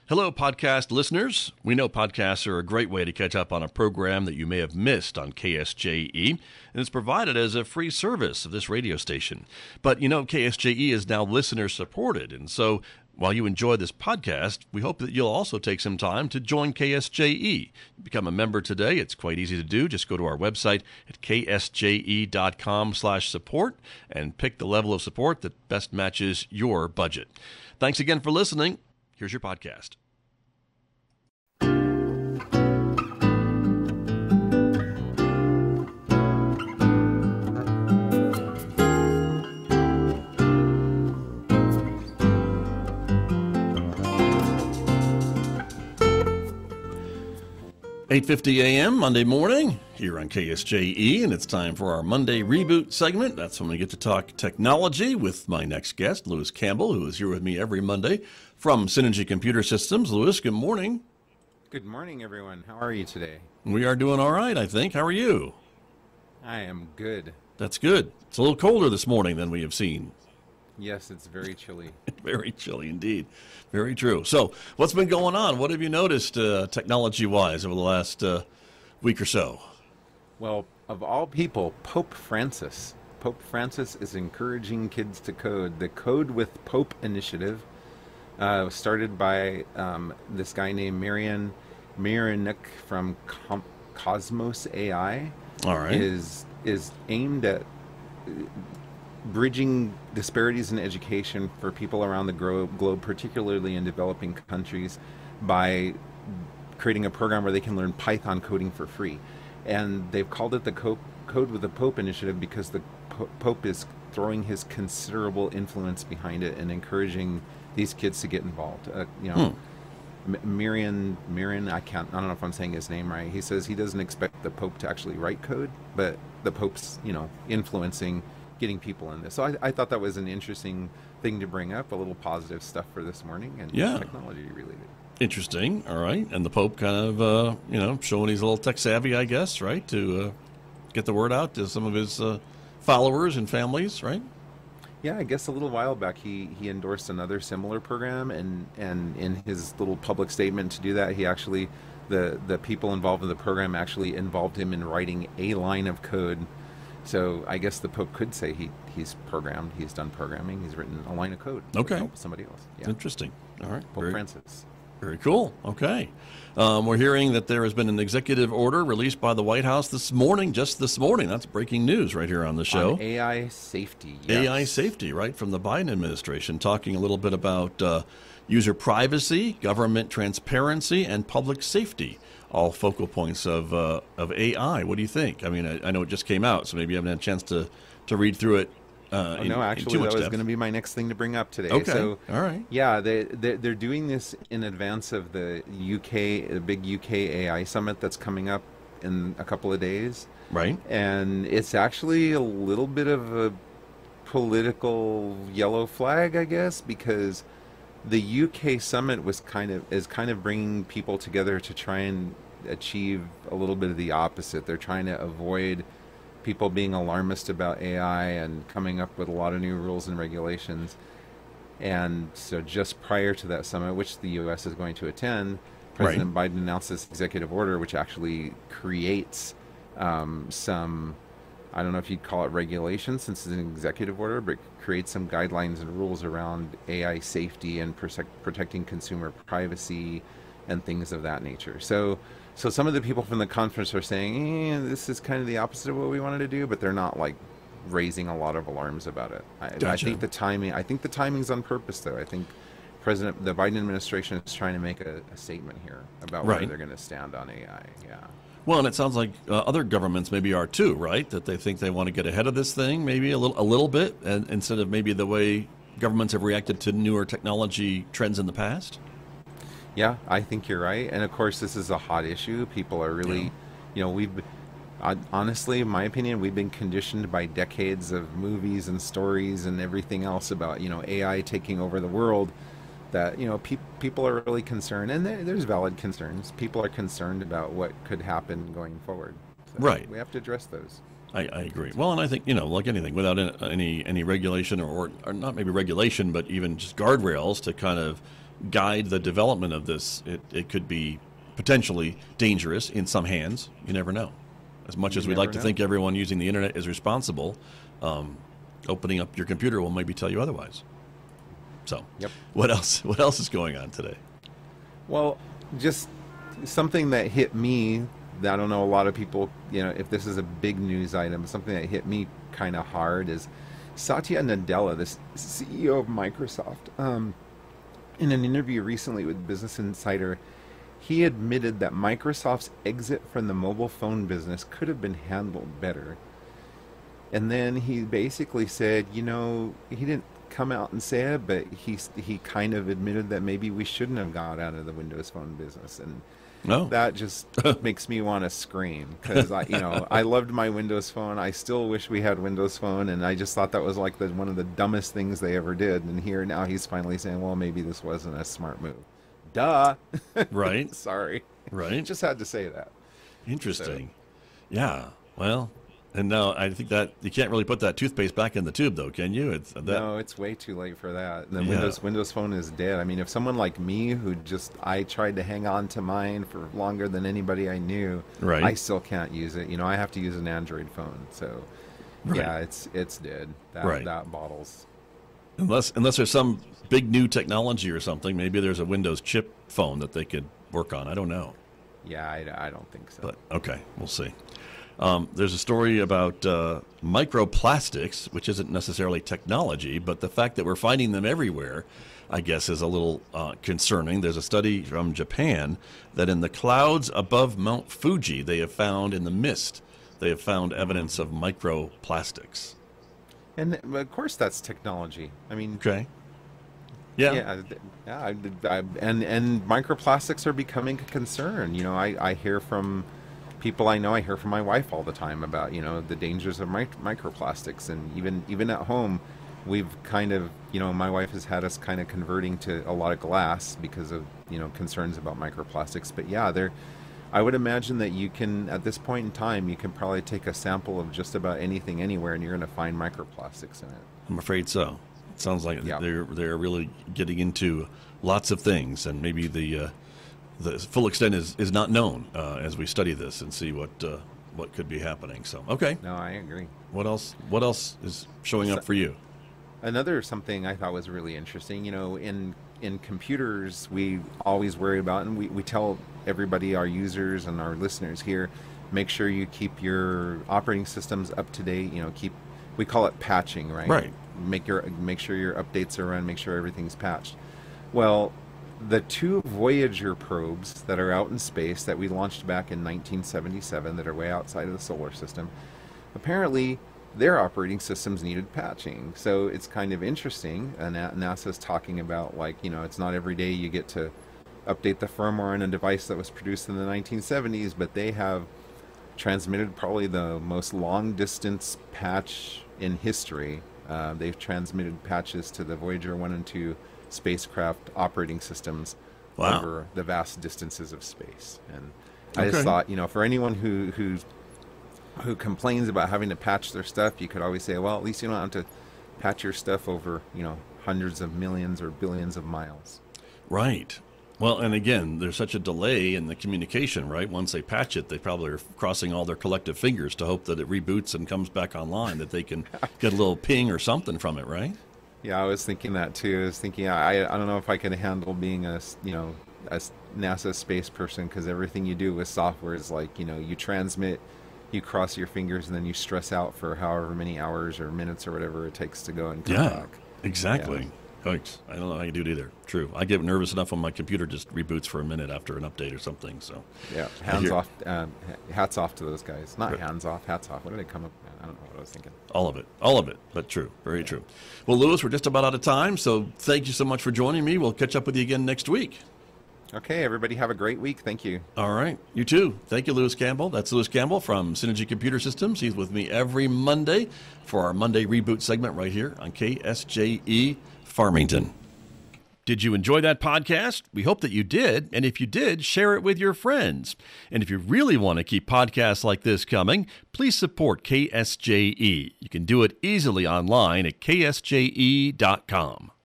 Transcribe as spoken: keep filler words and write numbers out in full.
Hello, podcast listeners. We know podcasts are a great way to catch up on a program that you may have missed on K S J E, and it's provided as a free service of this radio station. But you know, K S J E is now listener supported, and so while you enjoy this podcast, we hope that you'll also take some time to join K S J E. Become a member today. It's quite easy to do. Just go to our website at k s j e dot com slash support and pick the level of support that best matches your budget. Thanks again for listening. Here's your podcast. eight fifty a.m. Monday morning here on K S J E, and it's time for our Monday Reboot segment. That's when we get to talk technology with my next guest, Lewis Campbell, who is here with me every Monday from Synergy Computer Systems. Lewis, good morning. Good morning, everyone. How are you today? We are doing all right, I think. How are you? I am good. That's good. It's a little colder this morning than we have seen. Yes, it's very chilly. Very chilly indeed. Very true. So what's been going on? What have you noticed uh, technology-wise over the last uh, week or so? Well, of all people, Pope Francis. Pope Francis is encouraging kids to code. The Code with Pope initiative uh, was started by um, this guy named Marian Mironik from Com- Cosmos A I. All right. Is, is aimed at bridging disparities in education for people around the globe, globe, particularly in developing countries, by creating a program where they can learn Python coding for free. And they've called it the Co- Code with the Pope initiative because the po- Pope is throwing his considerable influence behind it and encouraging these kids to get involved. Uh, you know, hmm. M- Miriam, Miriam, I can't, I don't know if I'm saying his name right. He says he doesn't expect the Pope to actually write code, but the Pope's, you know, influencing getting people in this. So I, I thought that was an interesting thing to bring up, a little positive stuff for this morning, and yeah. technology related. Interesting. All right. And the Pope kind of, uh, you know, showing he's a little tech savvy, I guess, right, to uh, get the word out to some of his uh, followers and families, right? Yeah, I guess a little while back he, he endorsed another similar program, and, and in his little public statement to do that, he actually, the, the people involved in the program actually involved him in writing a line of code. So I guess the Pope could say he, he's programmed, he's done programming, he's written a line of code okay. to help somebody else. Yeah. Interesting. All right. Pope very, Francis. Very cool. Okay. Um, we're hearing that there has been an executive order released by the White House this morning, just this morning. That's breaking news right here on the show. On A I safety. Yes. A I safety, right, from the Biden administration, talking a little bit about uh, user privacy, government transparency, and public safety. All focal points of uh, of A I. What do you think? I mean, I, I know it just came out, so maybe you haven't had a chance to, to read through it. Uh, oh, in, no, actually, that was going to be my next thing to bring up today. Okay, so, all right. Yeah, they, they they're doing this in advance of the U K, the big U K A I summit that's coming up in a couple of days. Right. And it's actually a little bit of a political yellow flag, I guess, because the U K summit was kind of is kind of bringing people together to try and achieve a little bit of the opposite. They're trying to avoid people being alarmist about A I and coming up with a lot of new rules and regulations. And so just prior to that summit, which the U S is going to attend, President right. Biden announced this executive order, which actually creates um, some, I don't know if you'd call it regulation since it's an executive order, but creates some guidelines and rules around A I safety and protect, protecting consumer privacy and things of that nature. So so some of the people from the conference are saying, eh, this is kind of the opposite of what we wanted to do, but they're not like raising a lot of alarms about it. I, gotcha. I think the timing, I think the timing's on purpose though. I think President, the Biden administration is trying to make a, a statement here about right. whether they're going to stand on A I. Yeah. Well, and it sounds like uh, other governments maybe are too, right? That they think they want to get ahead of this thing, maybe a little, a little bit, and instead of maybe the way governments have reacted to newer technology trends in the past. Yeah, I think you're right. And of course, this is a hot issue. People are really, yeah. you know, we've, uh, honestly, in my opinion, we've been conditioned by decades of movies and stories and everything else about, you know, A I taking over the world, that, you know, pe- people are really concerned. And there, there's valid concerns. People are concerned about what could happen going forward. So right. We have to address those. I, I agree. Well, and I think, you know, like anything, without any any regulation or, or not maybe regulation, but even just guardrails to kind of guide the development of this, it, it could be potentially dangerous in some hands. You never know. As much You as we'd never like to know. think everyone using the internet is responsible, um, opening up your computer will maybe tell you otherwise. So, Yep. what else? What else is going on today? Well, just something that hit me. I don't know a lot of people, you know, if this is a big news item, something that hit me kind of hard is Satya Nadella, this C E O of Microsoft, um, in an interview recently with Business Insider, he admitted that Microsoft's exit from the mobile phone business could have been handled better. And then he basically said, you know, he didn't come out and say it, but he he kind of admitted that maybe we shouldn't have got out of the Windows Phone business, and No. that just makes me want to scream because I, you know, I loved my Windows Phone. I still wish we had Windows Phone, and I just thought that was like the one of the dumbest things they ever did. And here now he's finally saying, well, maybe this wasn't a smart move. Duh. Right. Sorry. Right. Just had to say that. Interesting. Yeah. Well, and now I think that you can't really put that toothpaste back in the tube, though, can you? It's that. No, it's way too late for that. The Yeah. Windows Windows Phone is dead. I mean, if someone like me, who just I tried to hang on to mine for longer than anybody I knew, Right. I still can't use it. You know, I have to use an Android phone. So, Right. yeah, it's it's dead. That Right. that bottles. Unless unless there's some big new technology or something, maybe there's a Windows chip phone that they could work on. I don't know. Yeah, I, I don't think so. But okay, we'll see. Um, there's a story about uh, microplastics, which isn't necessarily technology, but the fact that we're finding them everywhere, I guess, is a little uh, concerning. There's a study from Japan that in the clouds above Mount Fuji, they have found in the mist, they have found evidence of microplastics. And th- of course, that's technology. I mean, Okay. Yeah. yeah, th- yeah I, I, and and microplastics are becoming a concern. You know, I, I hear from people I know. I hear from my wife all the time about, you know, the dangers of mic- microplastics, and even even at home, we've kind of, you know, my wife has had us kind of converting to a lot of glass because of, you know, concerns about microplastics. But yeah, they're. I would imagine that you can, at this point in time, you can probably take a sample of just about anything anywhere, and you're going to find microplastics in it. I'm afraid so. It sounds like Yeah. they're they're really getting into lots of things, and maybe the uh, the full extent is, is not known uh, as we study this and see what uh, what could be happening. So, okay, No, I agree. what else? What else is showing up for you? Another something I thought was really interesting, you know, in in computers, we always worry about, and we, we tell everybody, our users and our listeners here, make sure you keep your operating systems up to date. You know, keep, we call it patching, right? Right. Make your make sure your updates are run, make sure everything's patched. Well, the two Voyager probes that are out in space that we launched back in nineteen seventy-seven, that are way outside of the solar system, apparently their operating systems needed patching. So it's kind of interesting. And NASA's talking about, like, you know, it's not every day you get to update the firmware on a device that was produced in the nineteen seventies, but they have transmitted probably the most long distance patch in history. Uh, they've transmitted patches to the Voyager one and two spacecraft operating systems Wow. over the vast distances of space. And I Okay. just thought, you know, for anyone who who's who complains about having to patch their stuff, you could always say, well, at least you don't have to patch your stuff over, you know, hundreds of millions or billions of miles. Right. Well, and again, there's such a delay in the communication, right? Once they patch it, they probably are crossing all their collective fingers to hope that it reboots and comes back online, that they can get a little ping or something from it, right? Yeah, I was thinking that too. I was thinking, I, I don't know if I can handle being a, s- you know, a s- NASA space person, because everything you do with software is like, you know, you transmit, you cross your fingers, and then you stress out for however many hours or minutes or whatever it takes to go and come Yeah, back. exactly. Yikes. I don't know how you do it either. True. I get nervous enough when my computer just reboots for a minute after an update or something. So, Yeah, I hands hear- off, um, h- hats off to those guys. Not Right. hands off, hats off. What did I come up? I don't know what I was thinking. all of it. All of it. But true. Very true. Well, Lewis, we're just about out of time. So thank you so much for joining me. We'll catch up with you again next week. Okay, everybody have a great week. Thank you. All right. You too. Thank you, Lewis Campbell. That's Lewis Campbell from Synergy Computer Systems. He's with me every Monday for our Monday Reboot segment right here on K S J E Farmington. Did you enjoy that podcast? We hope that you did. And if you did, share it with your friends. And if you really want to keep podcasts like this coming, please support K S J E. You can do it easily online at K S J E dot com.